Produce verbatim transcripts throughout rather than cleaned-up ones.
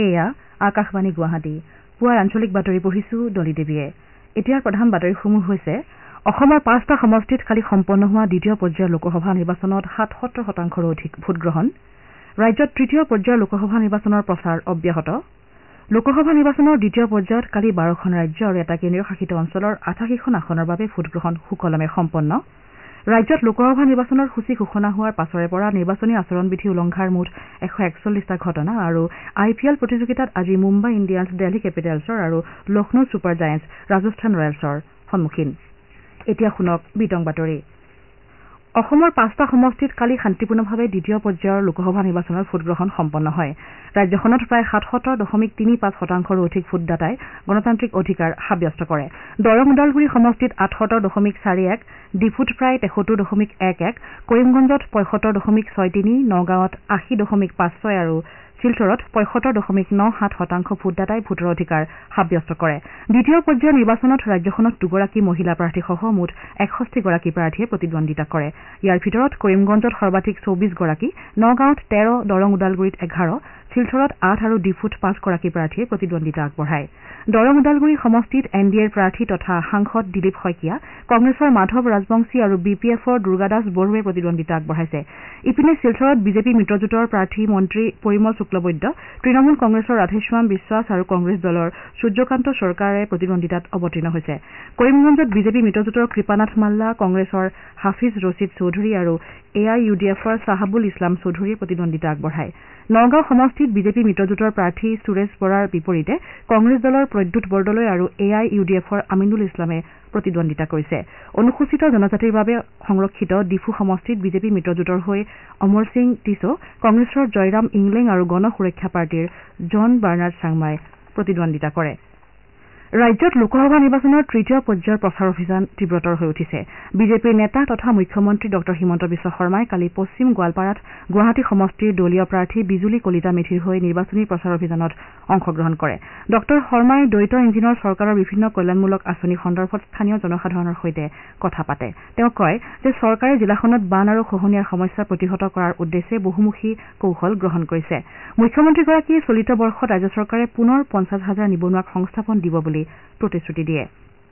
এয়া আকাশবাণী গুৱাহাটী পুৱাৰ আঞ্চলিক বাতৰি পঢ়িছো ডলি দেৱীয়ে এতিয়াৰ প্ৰধান বাতৰিসমূহ হৈছে অসমৰ পাঁচটা সমষ্টিত কালি সম্পন্ন হোৱা দ্বিতীয় পৰ্যায়ৰ লোকসভা নিৰ্বাচনত সাতসত্তৰ শতাংশৰো অধিক ভোটগ্ৰহণ ৰাজ্যত তৃতীয় পৰ্যায়ৰ লোকসভা নিৰ্বাচনৰ প্ৰচাৰ অব্যাহত লোকসভা নিৰ্বাচনৰ দ্বিতীয় পৰ্যায়ত কালি বাৰখন ৰাজ্য আৰু এটা কেন্দ্ৰীয় শাসিত অঞ্চলৰ আঠাশীখন আসনৰ বাবে ভোটগ্ৰহণ সুকলমে সম্পন্ন ৰাজ্যত লোকসভা নিৰ্বাচনৰ সূচী ঘোষণা হোৱাৰ পাছৰে পৰা নিৰ্বাচনী আচৰণবিধি উলংঘাৰ মুঠ এশ একচল্লিছটা ঘটনা আৰু আই পি এল প্ৰতিযোগিতাত আজি মুম্বাই ইণ্ডিয়ান্ছ দিল্লী কেপিটেলছৰ আৰু লক্ষ্ণৌ ছুপাৰ জায়েণ্টছ ৰাজস্থান ৰয়েলছৰ সন্মুখীন এতিয়া শুনক বিতং বাতৰি অসমৰ পাঁচটা সমষ্টিত কালি শান্তিপূৰ্ণভাৱে দ্বিতীয় পৰ্যায়ৰ লোকসভা নিৰ্বাচনৰ ভোটগ্ৰহণ সম্পন্ন হয় ৰাজ্যখনত প্ৰায় সাতসত্তৰ দশমিক তিনি পাঁচ শতাংশৰো অধিক ভোটদাতাই গণতান্ত্ৰিক অধিকাৰ সাব্যস্ত কৰে দৰং ওদালগুৰি সমষ্টিত আঠসত্তৰ দশমিক চাৰি এক ডিফুত প্ৰায় তেসত্তৰ দশমিক এক এক কৰিমগঞ্জত পঁয়সত্তৰ দশমিক ছয় তিনি নগাঁৱত আশী দশমিক পাঁচ ছয় আৰু শিলচৰত পঁয়সত্তৰ দশমিক ন সাত শতাংশ ভোটদাতাই ভোটৰ অধিকাৰ সাব্যস্ত কৰে দ্বিতীয় পৰ্যায়ৰ নিৰ্বাচনত ৰাজ্যখনত দুগৰাকী মহিলা প্ৰাৰ্থীসহ মুঠ একষষ্ঠিগৰাকী প্ৰাৰ্থীয়ে প্ৰতিদ্বন্দ্বিতা কৰে ইয়াৰ ভিতৰত কৰিমগঞ্জত সৰ্বাধিক চৌবিছ গৰাকী নগাঁৱত তেৰ দৰং ওদালগুৰিত এঘাৰ শিলচৰত আঠ আৰু ডিফুত পাঁচগৰাকী প্ৰাৰ্থীয়ে প্ৰতিদ্বন্দ্বিতা আগবঢ়ায় দৰং ওদালগুৰি সমষ্টিত এন ডি এৰ প্ৰাৰ্থী তথা সাংসদ দিলীপ শইকীয়া কংগ্ৰেছৰ মাধৱ ৰাজবংশী আৰু বি পি এফৰ দুৰ্গাদাস বড়োৱে প্ৰতিদ্বন্দ্বিতা আগবঢ়াইছে ইপিনে শিলচৰত বিজেপি মিত্ৰজোঁটৰ প্ৰাৰ্থী মন্ত্ৰী পৰিমল শুক্লবৈদ্য তৃণমূল কংগ্ৰেছৰ ৰাধেশ্যাম বিশ্বাস আৰু কংগ্ৰেছ দলৰ সূৰ্যকান্ত চৰকাৰে প্ৰতিদ্বন্দ্বিতাত অৱতীৰ্ণ হৈছে কৰিমগঞ্জত বিজেপি মিত্ৰজোঁটৰ কৃপানাথ মাল্লা কংগ্ৰেছৰ হাফিজ ৰছিদ চৌধুৰী আৰু এ আই ইউ ডি এফৰ চাহাবুল ইছলাম চৌধুৰীয়ে প্ৰতিদ্বন্দ্বিতা আগবঢ়ায় নগাঁও সমষ্টিত বিজেপি মিত্ৰজোঁটৰ প্ৰাৰ্থী সুৰেশ বৰাৰ বিপৰীতে কংগ্ৰেছ দলৰ প্ৰদ্যুৎ বৰদলৈ আৰু এ আই ইউ ডি এফৰ আমিনুল ইছলামে প্ৰতিদ্বন্দ্বিতা কৰিছে অনুসূচিত জনজাতিৰ বাবে সংৰক্ষিত ডিফু সমষ্টিত বিজেপি মিত্ৰজোঁটৰ হৈ অমৰ সিং টিছো কংগ্ৰেছৰ জয়ৰাম ইংলেং আৰু গণ সুৰক্ষা পাৰ্টীৰ জন বাৰ্নাৰ্ড চাংমাই প্ৰতিদ্বন্দ্বিতা কৰে ৰাজ্যত লোকসভা নিৰ্বাচনৰ তৃতীয় পৰ্যায়ৰ প্ৰচাৰ অভিযান তীব্ৰতৰ হৈ উঠিছে বিজেপিৰ নেতা তথা মুখ্যমন্ত্ৰী ডঃ হিমন্ত বিশ্ব শৰ্মাই কালি পশ্চিম গোৱালপাৰাত গুৱাহাটী সমষ্টিৰ দলীয় প্ৰাৰ্থী বিজুলী কলিতা মেধিৰ হৈ নিৰ্বাচনী প্ৰচাৰ অভিযানত অংশগ্ৰহণ কৰে ডঃ শৰ্মাই দ্বৈত ইঞ্জিনৰ চৰকাৰৰ বিভিন্ন কল্যাণমূলক আঁচনি সন্দৰ্ভত স্থানীয় জনসাধাৰণৰ সৈতে কথা পাতে তেওঁ কয় যে চৰকাৰে জিলাখনত বান আৰু খহনীয়াৰ সমস্যা প্ৰতিহত কৰাৰ উদ্দেশ্যে বহুমুখী কৌশল গ্ৰহণ কৰিছে মুখ্যমন্ত্ৰীগৰাকীয়ে চলিত বৰ্ষত ৰাজ্য চৰকাৰে পুনৰ পঞ্চাছ হাজাৰ নিবনুৱাক সংস্থাপন দিব বুলি প্ৰতিশ্ৰুতি দিয়ে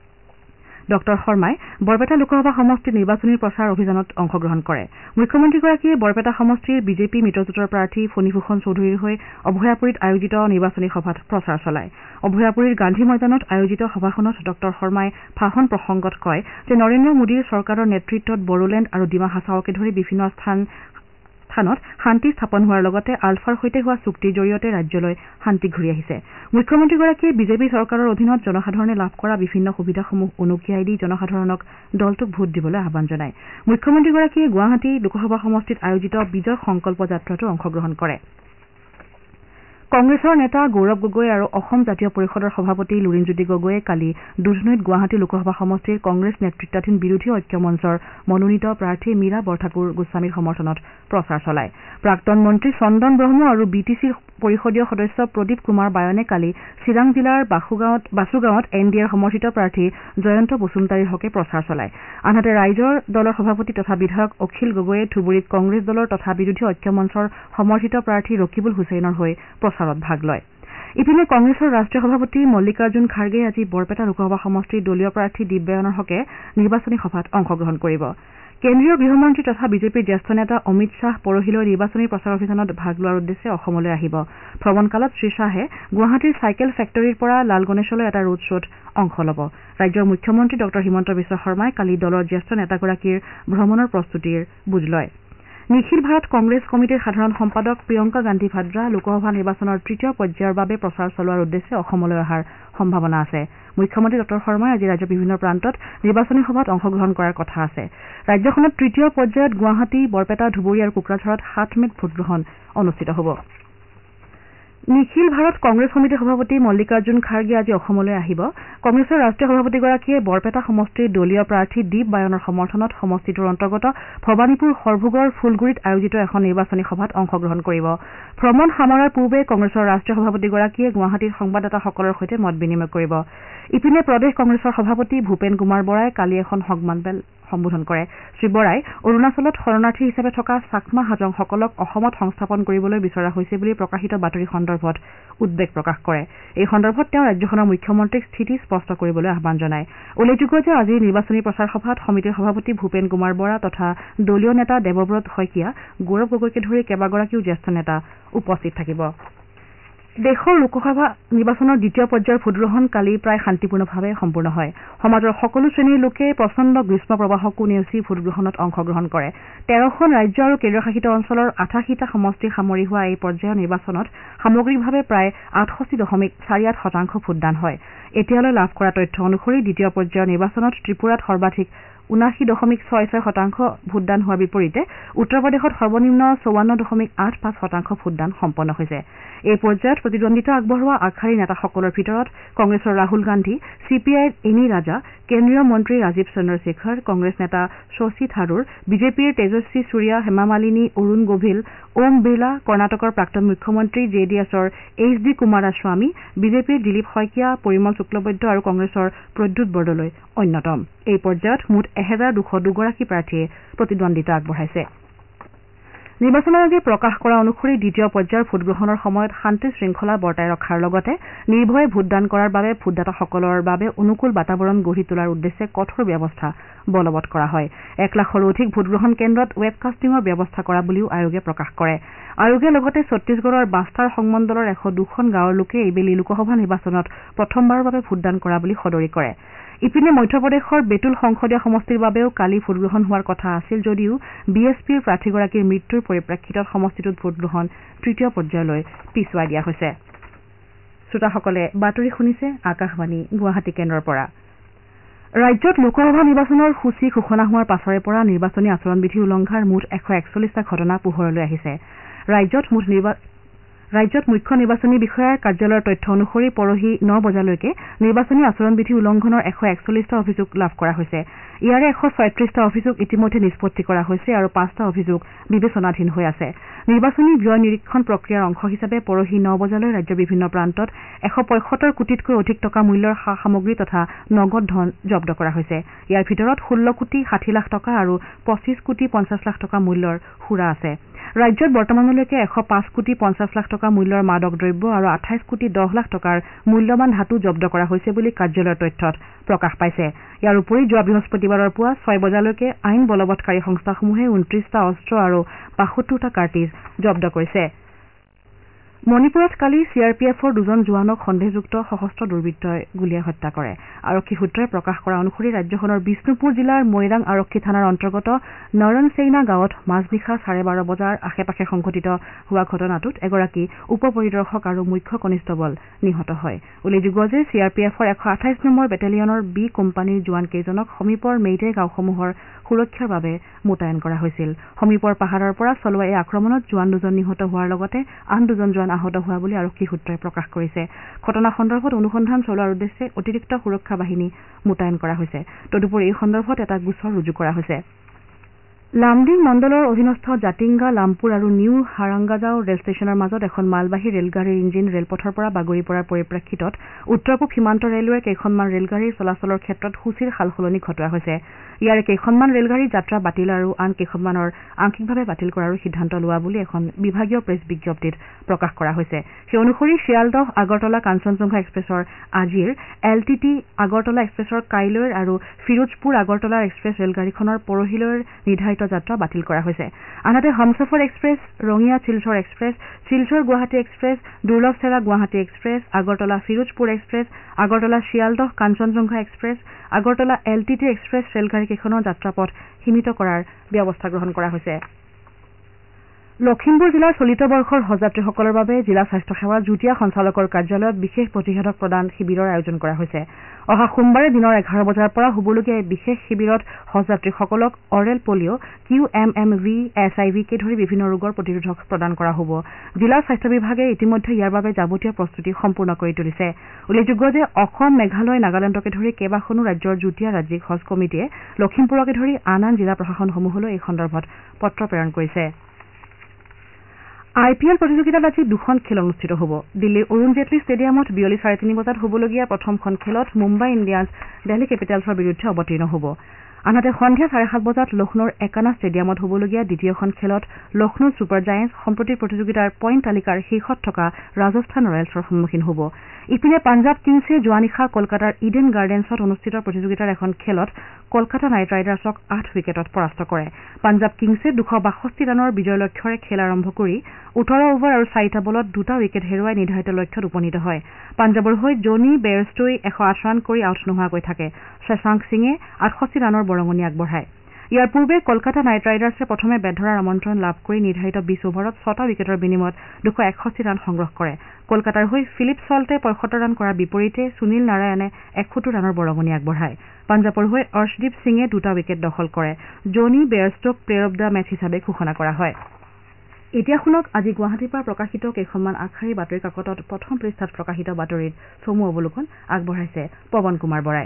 ডঃ শৰ্মাই বৰপেটা লোকসভা সমষ্টিৰ নিৰ্বাচনী প্ৰচাৰ অভিযানত অংশগ্ৰহণ কৰে মুখ্যমন্ত্ৰীগৰাকীয়ে বৰপেটা সমষ্টিৰ বিজেপি মিত্ৰজোঁটৰ প্ৰাৰ্থী ফণীভূষণ চৌধুৰীৰ হৈ অভয়াপুৰীত আয়োজিত নিৰ্বাচনী সভাত প্ৰচাৰ চলায় অভয়াপুৰীৰ গান্ধী ময়দানত আয়োজিত সভাখনত ডঃ শৰ্মাই ভাষণ প্ৰসংগত কয় যে নৰেন্দ্ৰ মোদীৰ চৰকাৰৰ নেতৃত্বত বড়োলেণ্ড আৰু ডিমা হাছাওকে ধৰি বিভিন্ন স্থান স্থানত শান্তি স্থাপন হোৱাৰ লগতে আলফাৰ সৈতে হোৱা চুক্তিৰ জৰিয়তে ৰাজ্যলৈ শান্তি ঘূৰি আহিছে মুখ্যমন্ত্ৰীগৰাকীয়ে বিজেপি চৰকাৰৰ অধীনত জনসাধাৰণে লাভ কৰা বিভিন্ন সুবিধাসমূহ উনুকিয়াই দি জনসাধাৰণক দলটোক ভোট দিবলৈ আহ্বান জনায় মুখ্যমন্ত্ৰীগৰাকীয়ে গুৱাহাটী লোকসভা সমষ্টিত আয়োজিত বিজয় সংকল্প যাত্ৰাতো অংশগ্ৰহণ কৰে কংগ্ৰেছৰ নেতা গৌৰৱ গগৈ আৰু অসম জাতীয় পৰিষদৰ সভাপতি লুৰিণজ্যোতি গগৈয়ে কালি দুধনৈত গুৱাহাটী লোকসভা সমষ্টিৰ কংগ্ৰেছ নেতৃত্বাধীন বিৰোধী ঐক্য মঞ্চৰ মনোনীত প্ৰাৰ্থী মীৰা বৰঠাকুৰ গোস্বামীৰ সমৰ্থনত প্ৰচাৰ চলায় প্ৰাক্তন মন্ত্ৰী চন্দন ব্ৰহ্ম আৰু বি টি চিৰ পৰিষদীয় সদস্য প্ৰদীপ কুমাৰ বায়নে কালি চিৰাং জিলাৰ বাসুগাঁৱত বাসুগাঁৱত এন ডি এৰ সমৰ্থিত প্ৰাৰ্থী জয়ন্ত বসুমতাৰীৰ হকে প্ৰচাৰ চলায় আনহাতে ৰাইজৰ দলৰ সভাপতি তথা বিধায়ক অখিল গগৈয়ে ধুবুৰীত কংগ্ৰেছ দলৰ তথা বিৰোধী ঐক্য মঞ্চৰ সমৰ্থিত প্ৰাৰ্থী ৰকিবুল হুছেইনৰ হৈ প্ৰচাৰত ভাগ লয় ইপিনে কংগ্ৰেছৰ ৰাষ্ট্ৰীয় সভাপতি মল্লিকাৰ্জুন খাৰ্গে আজি বৰপেটা লোকসভা সমষ্টিৰ দলীয় প্ৰাৰ্থী দিব্যায়নৰ হকে নিৰ্বাচনী সভাত অংশগ্ৰহণ কৰিব কেন্দ্ৰীয় গৃহমন্ত্ৰী তথা বিজেপিৰ জ্যেষ্ঠ নেতা অমিত শ্বাহ পৰহিলৈ নিৰ্বাচনী প্ৰচাৰ অভিযানত ভাগ লোৱাৰ উদ্দেশ্যে অসমলৈ আহিব ভ্ৰমণকালত শ্ৰীশ্বাহে গুৱাহাটীৰ চাইকেল ফেক্টৰীৰ পৰা লাল গণেশলৈ এটা ৰোড শ্বত অংশ ল'ব ৰাজ্যৰ মুখ্যমন্ত্ৰী ডঃ হিমন্ত বিশ্ব শৰ্মাই কালি দলৰ জ্যেষ্ঠ নেতাগৰাকীৰ ভ্ৰমণৰ প্ৰস্তুতিৰ বুজ লয় নিখিল ভাৰত কংগ্ৰেছ কমিটিৰ সাধাৰণ সম্পাদক প্ৰিয়ংকা গান্ধী ভাদ্ৰা লোকসভা নিৰ্বাচনৰ তৃতীয় পৰ্যায়ৰ বাবে প্ৰচাৰ চলোৱাৰ উদ্দেশ্যে অসমলৈ অহাৰ সম্ভাৱনা আছে মুখ্যমন্ত্ৰী ডঃ শৰ্মাই আজি ৰাজ্যৰ বিভিন্ন প্ৰান্তত নিৰ্বাচনী সভাত অংশগ্ৰহণ কৰাৰ কথা আছে ৰাজ্যখনত তৃতীয় পৰ্যায়ত গুৱাহাটী বৰপেটা ধুবুৰী আৰু কোকৰাঝাৰত সাত মেত ভোটগ্ৰহণ অনুষ্ঠিত হ'ব নিখিল ভাৰত কংগ্ৰেছ সমিতিৰ সভাপতি মল্লিকাৰ্জুন খাৰ্গে আজি অসমলৈ আহিব কংগ্ৰেছৰ ৰাষ্ট্ৰীয় সভাপতিগৰাকীয়ে বৰপেটা সমষ্টিৰ দলীয় প্ৰাৰ্থী দীপ বায়নৰ সমৰ্থনত সমষ্টিটোৰ অন্তৰ্গত ভৱানীপুৰ সৰভোগৰ ফুলগুৰিত আয়োজিত এখন নিৰ্বাচনী সভাত অংশগ্ৰহণ কৰিব ভ্ৰমণ সামৰাৰ পূৰ্বে কংগ্ৰেছৰ ৰাষ্ট্ৰীয় সভাপতিগৰাকীয়ে গুৱাহাটীত সংবাদদাতাসকলৰ সৈতে মত বিনিময় কৰিব ইপিনে প্ৰদেশ কংগ্ৰেছৰ সভাপতি ভূপেন কুমাৰ বৰাই কালি এখন সম্বোধন কৰে শ্ৰীবৰাই অৰুণাচলত শৰণাৰ্থী হিচাপে থকা চাকমা হাজংসকলক অসমত সংস্থাপন কৰিবলৈ বিচৰা হৈছে বুলি প্ৰকাশিত বাতৰি সন্দৰ্ভত উদ্বেগ প্ৰকাশ কৰে এই সন্দৰ্ভত তেওঁ ৰাজ্যখনৰ মুখ্যমন্ত্ৰীক স্থিতি স্পষ্ট কৰিবলৈ আহ্বান জনায় উল্লেখযোগ্য যে আজিৰ নিৰ্বাচনী প্ৰচাৰ সভাত সমিতিৰ সভাপতি ভূপেন কুমাৰ বৰা তথা দলীয় নেতা দেৱব্ৰত শইকীয়া গৌৰৱ গগৈকে ধৰি কেইবাগৰাকীও জ্যেষ্ঠ নেতা উপস্থিত থাকিব দেশৰ লোকসভা নিৰ্বাচনৰ দ্বিতীয় পৰ্যায়ৰ ভোটগ্ৰহণ কালি প্ৰায় শান্তিপূৰ্ণভাৱে সম্পূৰ্ণ হয় সমাজৰ সকলো শ্ৰেণীৰ লোকে প্ৰচণ্ড গ্ৰীষ্ম প্ৰবাহকো নেওচি ভোটগ্ৰহণত অংশগ্ৰহণ কৰে তেৰখন ৰাজ্য আৰু কেন্দ্ৰশাসিত অঞ্চলৰ আঠাশীটা সমষ্টি সামৰি হোৱা এই পৰ্যায়ৰ নিৰ্বাচনত সামগ্ৰিকভাৱে প্ৰায় আঠষষ্ঠি দশমিক চাৰি আঠ শতাংশ ভোটদান হয় এতিয়ালৈ লাভ কৰা তথ্য অনুসৰি দ্বিতীয় পৰ্যায়ৰ নিৰ্বাচনত ত্ৰিপুৰাত সৰ্বাধিক ঊনাশী দশমিক ছয় ছয় শতাংশ ভোটদান হোৱাৰ বিপৰীতে উত্তৰ প্ৰদেশত সৰ্বনিম্ন চৌৱান্ন দশমিক আঠ পাঁচ শতাংশ ভোটদান সম্পন্ন হৈছে এই পৰ্যায়ত প্ৰতিদ্বন্দ্বিতা আগবঢ়োৱা আগশাৰীৰ নেতাসকলৰ ভিতৰত কংগ্ৰেছৰ ৰাহুল গান্ধী চি পি আইৰ এনি ৰাজা কেন্দ্ৰীয় মন্ত্ৰী ৰাজীৱ চন্দ্ৰশেখৰ কংগ্ৰেছ নেতা শশী থাৰুৰ বিজেপিৰ তেজস্বী সূৰ্যা হেমা মালিনী অৰুণ গোভিল ওম বিৰলা কৰ্ণাটকৰ প্ৰাক্তন মুখ্যমন্ত্ৰী জে ডি এছৰ এইচ ডি কুমাৰাস্বামী বিজেপিৰ দিলীপ শইকীয়া পৰিমল শুক্লবৈদ্য আৰু কংগ্ৰেছৰ প্ৰদ্যুৎ বৰদলৈ অন্যতম এই পৰ্যায়ত মুঠ এহেজাৰ দুশ দুগৰাকী প্ৰাৰ্থীয়ে প্ৰতিদ্বন্দ্বিতা আগবঢ়াইছে নিৰ্বাচন আয়োগে প্ৰকাশ কৰা অনুসৰি দ্বিতীয় পৰ্যায়ৰ ভোটগ্ৰহণৰ সময়ত শান্তি শৃংখলা বৰ্তাই ৰখাৰ লগতে নিৰ্ভয়ে ভোটদান কৰাৰ বাবে ভোটদাতাসকলৰ বাবে অনুকূল বাতাবৰণ গঢ়ি তোলাৰ উদ্দেশ্যে কঠোৰ ব্যৱস্থা বলবৎ কৰা হয় এক লাখৰো অধিক ভোটগ্ৰহণ কেন্দ্ৰত ৱেবকাষ্টিঙৰ ব্যৱস্থা কৰা বুলিও আয়োগে প্ৰকাশ কৰে আয়োগে লগতে ছত্তীশগড়ৰ বাষ্টাৰ সংমণ্ডলৰ এশ দুখন গাঁৱৰ লোকে এইবেলি লোকসভা নিৰ্বাচনত প্ৰথমবাৰৰ বাবে ভোটদান কৰা বুলি সদৰি কৰে ইপিনে মধ্যপ্ৰদেশৰ বেতুল সংসদীয় সমষ্টিৰ বাবেও কালি ভোটগ্ৰহণ হোৱাৰ কথা আছিল যদিও বি এছ পিৰ প্ৰাৰ্থীগৰাকীৰ মৃত্যুৰ পৰিপ্ৰেক্ষিতত সমষ্টিটোত ভোটগ্ৰহণ তৃতীয় পৰ্যায়লৈ পিছুৱাই দিয়া হৈছে শ্ৰোতাসকলে বাতৰি শুনিছে আকাশবাণী গুৱাহাটী কেন্দ্ৰৰ পৰা ৰাজ্যত লোকসভা নিৰ্বাচনৰ সূচী ঘোষণা হোৱাৰ পাছৰে পৰা নিৰ্বাচনী আচৰণবিধি উলংঘাৰ মুঠ এশ একচল্লিছটা ঘটনা পোহৰলৈ আহিছে ৰাজ্যত মুঠ ৰাজ্যত মুখ্য নিৰ্বাচনী বিষয়াৰ কাৰ্যালয়ৰ তথ্য অনুসৰি পৰহি ন বজালৈকে নিৰ্বাচনী আচৰণবিধি উলংঘনৰ এশ একচল্লিছটা অভিযোগ লাভ কৰা হৈছে ইয়াৰে এশ ছয়ত্ৰিশটা অভিযোগ ইতিমধ্যে নিষ্পত্তি কৰা হৈছে আৰু পাঁচটা অভিযোগ বিবেচনাধীন হৈ আছে নিৰ্বাচনী ব্যয় নিৰীক্ষণ প্ৰক্ৰিয়াৰ অংশ হিচাপে পৰহি ন বজালৈ ৰাজ্যৰ বিভিন্ন প্ৰান্তত এশ পঁয়সত্তৰ কোটিতকৈ অধিক টকা মূল্যৰ সা সামগ্ৰী তথা নগদ ধন জব্দ কৰা হৈছে ইয়াৰ ভিতৰত ষোল্ল কোটি ষাঠি লাখ টকা আৰু পঁচিছ কোটি পঞ্চাছ লাখ টকা মূল্যৰ সুৰা আছে ৰাজ্যত বৰ্তমানলৈকে এশ পাঁচ কোটি পঞ্চাছ লাখ টকা মূল্যৰ মাদক দ্ৰব্য আৰু আঠাইছ কোটি দহ লাখ টকাৰ মূল্যৱান ধাতু জব্দ কৰা হৈছে বুলি কাৰ্যালয়ৰ তথ্যত প্ৰকাশ পাইছে ইয়াৰ উপৰি যোৱা বৃহস্পতিবাৰৰ পুৱা ছয় বজালৈকে আইন বলবৎকাৰী সংস্থাসমূহে ঊনত্ৰিশটা অস্ত্ৰ আৰু বাসত্তৰটা কাৰ্টিজ জব্দ কৰিছে মণিপুৰত কালি চি আৰ পি এফৰ দুজন জোৱানক সন্দেহযুক্ত সশস্ত্ৰ দুৰ্বৃত্তই গুলীয়াই হত্যা কৰে আৰক্ষী সূত্ৰই প্ৰকাশ কৰা অনুসৰি ৰাজ্যখনৰ বিষ্ণুপুৰ জিলাৰ মৈৰাং আৰক্ষী থানাৰ অন্তৰ্গত নৰনচেইনা গাঁৱত মাজনিশা চাৰে বাৰ বজাৰ আশে পাশে সংঘটিত হোৱা ঘটনাটোত এগৰাকী উপ পৰিদৰ্শক আৰু মুখ্য কনিষ্টবল নিহত হয় উল্লেখযোগ্য যে চি আৰ পি এফৰ এশ আঠাইছ নম্বৰ বেটেলিয়নৰ বি কোম্পানীৰ জোৱান কেইজনক সমীপৰ মেইটে গাঁওসমূহৰ সুৰক্ষাৰ বাবে মোতায়েন কৰা হৈছিল সমীপৰ পাহাৰৰ পৰা চলোৱা এই আক্ৰমণত জোৱান দুজন নিহত হোৱাৰ লগতে আন দুজন জোৱান আহত হোৱা বুলি আৰক্ষী সূত্ৰই প্ৰকাশ কৰিছে ঘটনা সন্দৰ্ভত অনুসন্ধান চলোৱাৰ উদ্দেশ্যে অতিৰিক্ত সুৰক্ষা বাহিনী মোতায়েন কৰা হৈছে তদুপৰি এই সন্দৰ্ভত এটা গোচৰ ৰুজু কৰা হৈছে লামডিং মণ্ডলৰ অধীনস্থ জাতিংগা লামপুৰ আৰু নিউ হাৰাংগাজাও ৰেল ষ্টেচনৰ মাজত এখন মালবাহী ৰেলগাড়ীৰ ইঞ্জিন ৰেলপথৰ পৰা বাগৰি পৰাৰ পৰিপ্ৰেক্ষিতত উত্তৰ পূব সীমান্ত ৰেলৱেৰ কেইখনমান ৰেলগাড়ীৰ চলাচলৰ ক্ষেত্ৰত সূচীৰ সালসলনি ঘটোৱা হৈছে ইয়াৰে কেইখনমান ৰেলগাড়ীৰ যাত্ৰা বাতিল আৰু আন কেইখনমানৰ আংশিকভাৱে বাতিল কৰাৰো সিদ্ধান্ত লোৱা বুলি এখন বিভাগীয় প্ৰেছ বিজ্ঞপ্তিত প্ৰকাশ কৰা হৈছে সেই অনুসৰি শিয়ালদহ আগৰতলা কাঞ্চনজংঘা এক্সপ্ৰেছৰ আজিৰ এল টি টি আগৰতলা এক্সপ্ৰেছৰ কাইলৈৰ আৰু ফিৰোজপুৰ আগৰতলা এক্সপ্ৰেছ ৰেলগাড়ীখনৰ পৰহিলৈৰ নিৰ্ধাৰিত যাত্ৰা বাতিল কৰা হৈছে আনহাতে Humsafar express Rangiya Silchar express Silchar Guwahati express Dullabcherra Guwahati express Agartala Firozpur express Agartala Sealdah Kanchanjunga express Agartala L T T express ৰেলগাড়ীকেইখনৰ যাত্ৰাপথ সীমিত কৰাৰ ব্যৱস্থা গ্ৰহণ কৰা হৈছে লখিমপুৰ জিলাৰ চলিত বৰ্ষৰ হজযাত্ৰীসকলৰ বাবে জিলা স্বাস্থ্য সেৱাৰ যুটীয়া সঞ্চালকৰ কাৰ্যালয়ত বিশেষ প্ৰতিষেধক প্ৰদান শিবিৰৰ আয়োজন কৰা হৈছে অহা সোমবাৰে দিনৰ এঘাৰ বজাৰ পৰা হ'বলগীয়া এই বিশেষ শিবিৰত হজযাত্ৰীসকলক oral polio' Q M M V S I ভিকে ধৰি বিভিন্ন ৰোগৰ প্ৰতিৰোধক প্ৰদান কৰা হ'ব জিলা স্বাস্থ্য বিভাগে ইতিমধ্যে ইয়াৰ বাবে যাৱতীয় প্ৰস্তুতি সম্পূৰ্ণ কৰি তুলিছে উল্লেখযোগ্য যে অসম মেঘালয় নাগালেণ্ডকে ধৰি কেইবাখনো ৰাজ্যৰ যুটীয়া ৰাজ্যিক হজ কমিটিয়ে লখিমপুৰকে ধৰি আন আন জিলা প্ৰশাসনসমূহলৈ এই সন্দৰ্ভত পত্ৰ প্ৰেৰণ কৰিছে আই পি এল প্ৰতিযোগিতাত আজি দুখন খেল অনুষ্ঠিত হ'ব দিল্লীৰ অৰুণ জেটলী ষ্টেডিয়ামত বিয়লি চাৰে তিনি বজাত হ'বলগীয়া প্ৰথমখন খেলত মুম্বাই ইণ্ডিয়ান্ছ দিল্লী কেপিটেলছৰ বিৰুদ্ধে অৱতীৰ্ণ হ'ব আনহাতে সন্ধিয়া চাৰে সাত বজাত লক্ষ্ণৌৰ একানা ষ্টেডিয়ামত হ'বলগীয়া দ্বিতীয়খন খেলত লক্ষ্ণৌ ছুপাৰ জায়েণ্টছ সম্প্ৰতি প্ৰতিযোগিতাৰ পইণ্ট তালিকাৰ শীৰ্ষত থকা ৰাজস্থান ৰয়েলছৰ সন্মুখীন হ'ব। ইপিনে পাঞ্জাৱ কিংছে যোৱা নিশা কলকাতাৰ ইডেন গাৰ্ডেন্ছত অনুষ্ঠিত প্ৰতিযোগিতাৰ এখন খেলত কলকাতা নাইট ৰাইডাৰ্ছক আঠ উইকেটত পৰাস্ত কৰে। পাঞ্জাৱ কিংছে দুশ বাষষ্ঠি ৰানৰ বিজয় লক্ষ্যৰে খেল আৰম্ভ কৰি ওঠৰ অভাৰ আৰু চাৰিটা বলত দুটা উইকেট হেৰুৱাই নিৰ্ধাৰিত লক্ষ্যত উপনীত হয়। পাঞ্জাৱৰ হৈ জনি বেয়াৰষ্টই এশ আঠ ৰান কৰি আউট নোহোৱাকৈ থাকে। শশাংক সিঙে আঠষষ্ঠি ৰানৰ বৰঙণি আগবঢ়ায়। ইয়াৰ পূৰ্বে কলকাতা নাইট ৰাইডাৰ্ছে প্ৰথমে বেট ধৰাৰ আমন্ত্ৰণ লাভ কৰি নিৰ্ধাৰিত বিশ অভাৰত ছটা উইকেটৰ বিনিময়ত দুশ একষষ্ঠি ৰান সংগ্ৰহ কৰে। কলকাতাৰ হৈ ফিলিপ ছল্টে পঁয়সত্তৰ ৰান কৰাৰ বিপৰীতে সুনীল নাৰায়ণে একসত্তৰ ৰানৰ বৰঙণি আগবঢ়ায়। পাঞ্জাৱৰ হৈ অৰ্শদীপ সিঙে দুটা উইকেট দখল কৰে। জনি বেয়াৰষ্টক প্লেয়াৰ অব দ্য মেচ হিচাপে ঘোষণা কৰা হয়। এতিয়া শুনক আজি গুৱাহাটীৰ পৰা প্ৰকাশিত কেইখনমান আগশাৰীৰ বাতৰি কাকতত প্ৰথম পৃষ্ঠাত প্ৰকাশিত বাতৰিত চমু অৱলোকন আগবঢ়াইছে পৱন কুমাৰ বৰাই।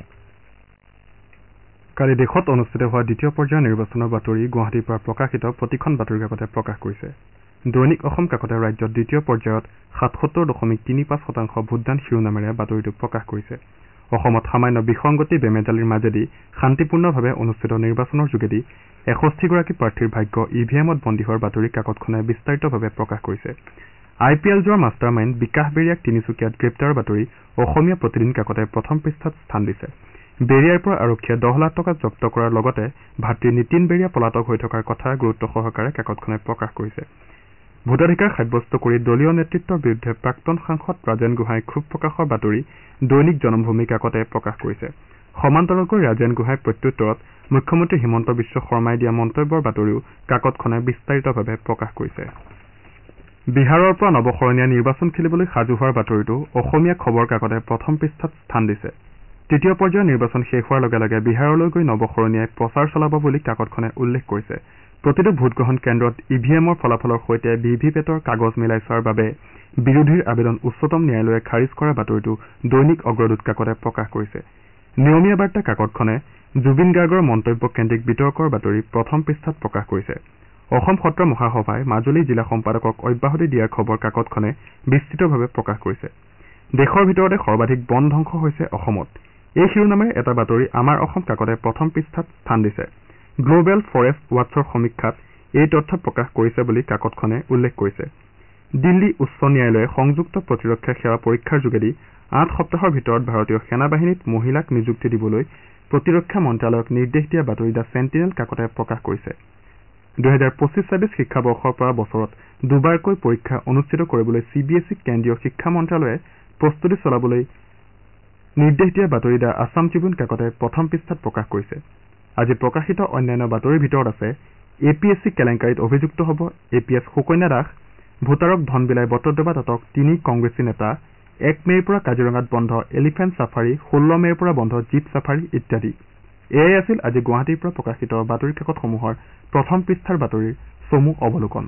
কালি দেশত অনুষ্ঠিত হোৱা দ্বিতীয় পৰ্যায়ৰ নিৰ্বাচনৰ বাতৰি গুৱাহাটীৰ পৰা প্ৰকাশিত প্ৰতিখন বাতৰি কাকতে প্ৰকাশ কৰিছে। দৈনিক অসম কাকতে ৰাজ্যত দ্বিতীয় পৰ্যায়ত সাতসত্তৰ দশমিক তিনি পাঁচ শতাংশ ভোটদান শিৰোনামেৰে বাতৰিটো প্ৰকাশ কৰিছে। অসমত সামান্য বিসংগতি বেমেজালিৰ মাজেদি শান্তিপূৰ্ণভাৱে অনুষ্ঠিত নিৰ্বাচনৰ যোগেদি এষষ্ঠিগৰাকী প্ৰাৰ্থীৰ ভাগ্য ই ভি এমত বন্দী হোৱাৰ বাতৰি কাকতখনে বিস্তাৰিতভাৱে প্ৰকাশ কৰিছে। আই পি এল যোৱাৰ মাষ্টাৰ মাইণ্ড বিকাশ বেৰিয়াক তিনিচুকীয়াত গ্ৰেপ্তাৰৰ বাতৰি অসমীয়া প্ৰতিদিন কাকতে প্ৰথম পৃষ্ঠাত স্থান দিছে। বেৰিয়াৰ পৰা আৰক্ষীয়ে দহ লাখ টকা জব্দ কৰাৰ লগতে ভাতৃ নীতিন বেৰিয়া পলাতক হৈ থকাৰ কথা গুৰুত্ব সহকাৰে কাকতখনে প্ৰকাশ কৰিছে। ভোটাধিকাৰ সাব্যস্ত কৰি দলীয় নেতৃত্বৰ বিৰুদ্ধে প্ৰাক্তন সাংসদ ৰাজেন গোহাঁই ক্ষোভ প্ৰকাশৰ বাতৰি দৈনিক জনমভূমি কাকতে প্ৰকাশ কৰিছে। সমান্তৰালকৈ ৰাজেন গোহাঁইৰ প্ৰত্যুত্তৰত মুখ্যমন্ত্ৰী হিমন্ত বিশ্ব শৰ্মাই দিয়া মন্তব্যৰ বাতৰিও কাকতখনে বিস্তাৰিতভাৱে প্ৰকাশ কৰিছে। বিহাৰৰ পৰা নৱশৰণীয়া নিৰ্বাচন খেলিবলৈ সাজু হোৱাৰ বাতৰিটো অসমীয়া খবৰ কাকতে প্ৰথম পৃষ্ঠাত স্থান দিছে। তৃতীয় পৰ্যায়ৰ নিৰ্বাচন শেষ হোৱাৰ লগে লগে বিহাৰলৈ গৈ নৱশৰণীয়াই প্ৰচাৰ চলাব বুলি কাকতখনে উল্লেখ কৰিছে। প্ৰতিটো ভোটগ্ৰহণ কেন্দ্ৰত ই ভি এমৰ ফলাফলৰ সৈতে ভি ভি পেটৰ কাগজ মিলাই চোৱাৰ বাবে বিৰোধীৰ আবেদন উচ্চতম ন্যায়ালয়ে খাৰিজ কৰাৰ বাতৰিটো দৈনিক অগ্ৰদূত কাকতে প্ৰকাশ কৰিছে। নিয়মীয়া বাৰ্তা কাকতখনে জুবিন গাৰ্গৰ মন্তব্য কেন্দ্ৰিক বিতৰ্কৰ বাতৰি প্ৰথম পৃষ্ঠাত প্ৰকাশ কৰিছে। অসম সত্ৰ মহাসভাই মাজুলী জিলা সম্পাদকক অব্যাহতি দিয়াৰ খবৰ কাকতখনে বিস্তৃতভাৱে প্ৰকাশ কৰিছে। দেশৰ ভিতৰতে সৰ্বাধিক বন ধ্বংস হৈছে অসমত। এই শিৰোনামেৰে এটা বাতৰি আমাৰ অসম কাকতে প্ৰথম পৃষ্ঠাত স্থান দিছে। গ্ল'বেল ফৰেষ্ট ৱাটছৰ সমীক্ষাত এই তথ্য প্ৰকাশ কৰিছে বুলি কাকতখনে উল্লেখ কৰিছে। দিল্লী উচ্চ ন্যায়ালয়ে সংযুক্ত প্ৰতিৰক্ষা সেৱা পৰীক্ষাৰ যোগেদি আঠ সপ্তাহৰ ভিতৰত ভাৰতীয় সেনা বাহিনীত মহিলাক নিযুক্তি দিবলৈ প্ৰতিৰক্ষা মন্ত্ৰালয়ক নিৰ্দেশ দিয়া বাতৰি দ্য চেণ্টিনেল কাকতে প্ৰকাশ কৰিছে। দুহেজাৰ পঁচিছ ছাব্বিছ শিক্ষাবৰ্ষৰ পৰা বছৰত দুবাৰকৈ পৰীক্ষা অনুষ্ঠিত কৰিবলৈ চি বি এছ ইক কেন্দ্ৰীয় শিক্ষা মন্ত্ৰালয়ে প্ৰস্তুতি চলাবলৈ নিৰ্দেশ দিয়া বাতৰি দ্য আছাম ট্ৰিবিউন কাকতে প্ৰথম পৃষ্ঠাত প্ৰকাশ কৰিছে। আজি প্ৰকাশিত অন্যান্য বাতৰিৰ ভিতৰত আছে এ পি এছ চি কেলেংকাৰীত অভিযুক্ত হ'ব A P S Sukanya Das, ভোটাৰক ধন বিলাই বটদ্ৰৱাত আটক তিনি কংগ্ৰেছী নেতা, এক মে'ৰ পৰা কাজিৰঙাত বন্ধ এলিফেণ্ট ছাফাৰী, ষোল্ল মে'ৰ পৰা বন্ধ জীপ ছাফাৰী ইত্যাদি। এয়াই আছিল আজি গুৱাহাটীৰ পৰা প্ৰকাশিত বাতৰি কাকতসমূহৰ প্ৰথম পৃষ্ঠাৰ বাতৰিৰ চমু অৱলোকন।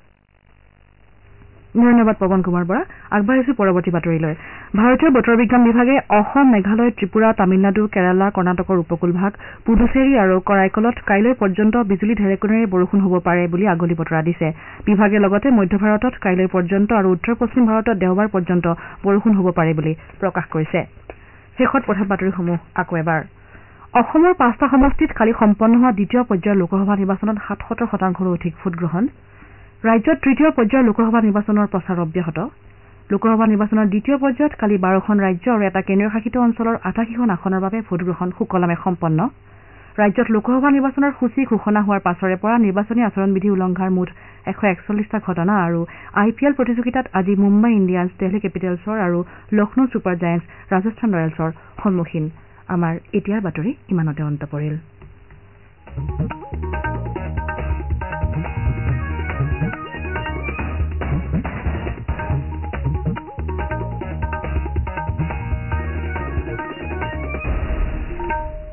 ধন্যবাদ পৱন কুমাৰ বৰা। আগবাঢ়িছো পৰৱৰ্তী বাতৰিলৈ। ভাৰতীয় বতৰ বিজ্ঞান বিভাগে অসম, মেঘালয়, ত্ৰিপুৰা, তামিলনাডু, কেৰালা, কৰ্ণাটকৰ উপকূল ভাগ, পুডুচেৰী আৰু কৰাইকলত কাইলৈ পৰ্যন্ত বিজুলী ঢেৰেকনিৰে বৰষুণ হ'ব পাৰে বুলি আগলি বতৰা দিছে। বিভাগে লগতে মধ্য ভাৰতত কাইলৈ পৰ্যন্ত আৰু উত্তৰ পশ্চিম ভাৰতত দেওবাৰ পৰ্যন্ত বৰষুণ হ'ব পাৰে বুলি প্ৰকাশ কৰিছে। শেষত প্ৰধান বাতৰিসমূহ আকৌ এবাৰ। অসমৰ পাঁচটা সমষ্টিত কালি সম্পন্ন হোৱা দ্বিতীয় পৰ্যায়ৰ লোকসভা নিৰ্বাচনত সাতসত্তৰ শতাংশৰো অধিক ভোটগ্ৰহণ। ৰাজ্যত তৃতীয় পৰ্যায়ৰ লোকসভা নিৰ্বাচনৰ প্ৰচাৰ অব্যাহত। লোকসভা নিৰ্বাচনৰ দ্বিতীয় পৰ্যায়ত কালি বাৰখন ৰাজ্য আৰু এটা কেন্দ্ৰীয় শাসিত অঞ্চলৰ আঠাশীখন আসনৰ বাবে ভোটগ্ৰহণ সুকলমে সম্পন্ন। ৰাজ্যত লোকসভা নিৰ্বাচনৰ সূচী ঘোষণা হোৱাৰ পাছৰে পৰা নিৰ্বাচনী আচৰণবিধি উলংঘাৰ মুঠ এশ একচল্লিছটা ঘটনা আৰু আই পি এল প্ৰতিযোগিতাত আজি মুম্বাই ইণ্ডিয়ান্ছ, দিল্লী কেপিটেলছৰ আৰু লক্ষ্ণৌ ছুপাৰ জায়েণ্টছ ৰাজস্থান ৰয়েলছৰ সন্মুখীন। আমাৰ এতিয়াৰ বাতৰি ইমানতে অন্ত পৰিল।